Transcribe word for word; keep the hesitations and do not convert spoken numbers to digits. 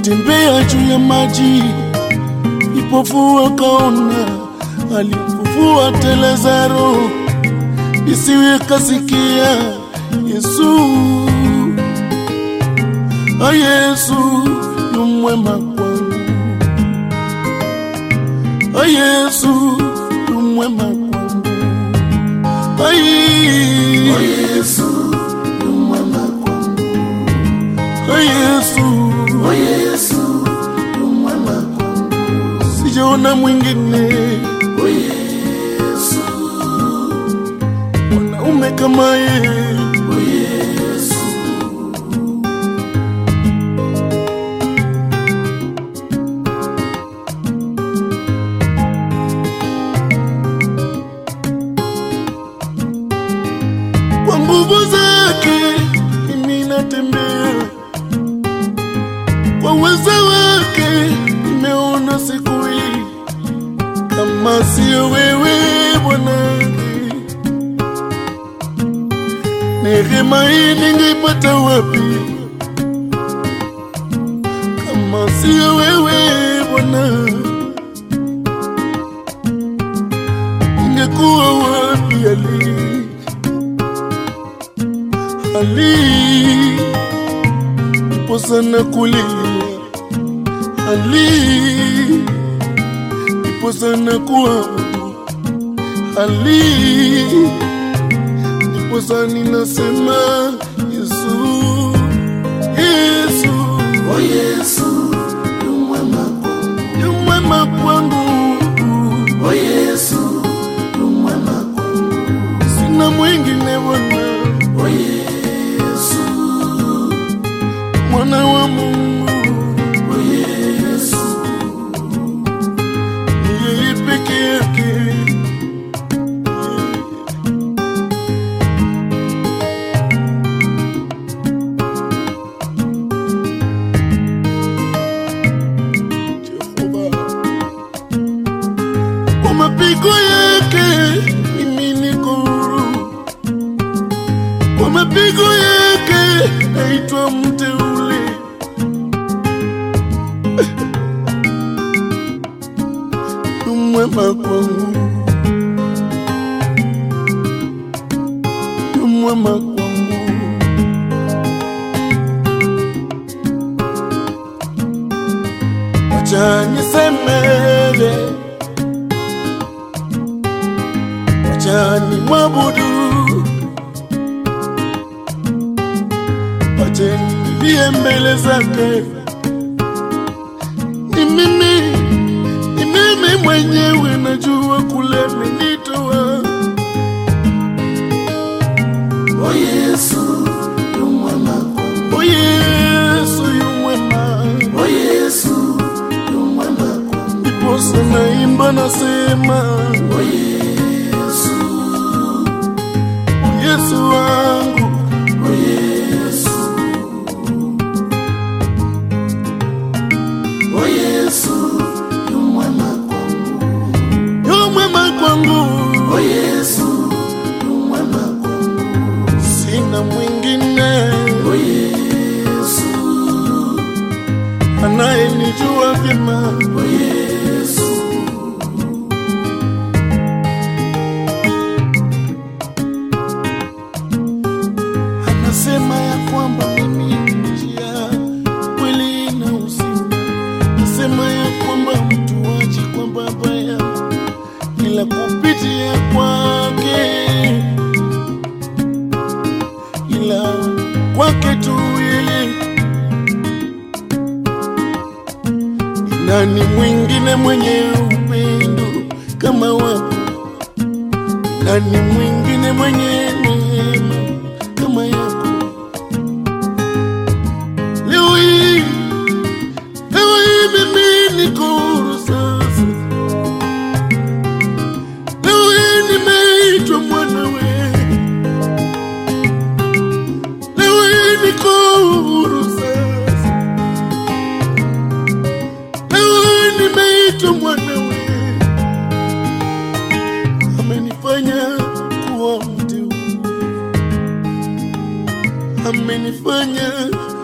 alitembea juu ya maji, vipofu akaona, alifufua Lazaro, isiwe kasikia. Yesu, ah, Yesu yu mwema kwangu, ah, Yesu yu mwema kwangu, ah, Yesu yu mwema kwangu, ah, Yesu, ah, Yesu yu mwema kwangu, sijaona mwingine, ah, Yesu, mwanaume kama yeye. Kwa nguvu zake mimi natembea, kwa uwezo wake nimeona siku hii. Kama sio wewe Bwana, neema hii ningeipata wapi? Kama sio wewe Bwana, ningekuwa wapi? Ali Ali nipo sana kulia, Ali nipo sana kuabudu, Ali nipo sana ninasema Yesu, Yesu, oh Yesu yu mwema kwangu, yu mwema kwangu, oh Yesu yu mwema kwangu, sina mwingine Bwana, oh Yesu mwana wa Mungu, oh Yesu, yeye peke yake. Jehova, kwa mapigo yake mimi niko huru, kwa mapigo yake naitwa mteule. Yu mwema kwangu, yu mwema kwangu, acha nisemewe, acha nimwabudu, acha nilie mbele zake. Ni mimi, ni mimi mwenyewe najua kule amenitoa. Oh Yesu yu mwema kwangu, oh Yesu yu mwema, oh Yesu yu mwema kwangu, ndipo sana imba nasema, oh Yesu, oh Yesu wangu, oh Yesu, oh Yesu yu mwema kwangu, yu mwema kwangu, oh Yesu yu mwema kwangu, sina mwingine, oh Yesu, anayenijua vyema, oh Yesu. Anasema ya kwamba mimi ni njia, kweli na uzima. Anasema ya kwamba mtu aje kwa Baba yangu ila kupitia kwake, ila kwake tu yeye. Nani mwingine mwenye upendo kama wako? Nani mwingine mwenye neema kama yako? Leo hii, leo hii mimi niko huru sasa. Leo hii nimeitwa mwanawe. Leo hii niko huru sasa. Leo hii nimeitwa mwanawe. Amenifanya kuwa mteule, amenifanya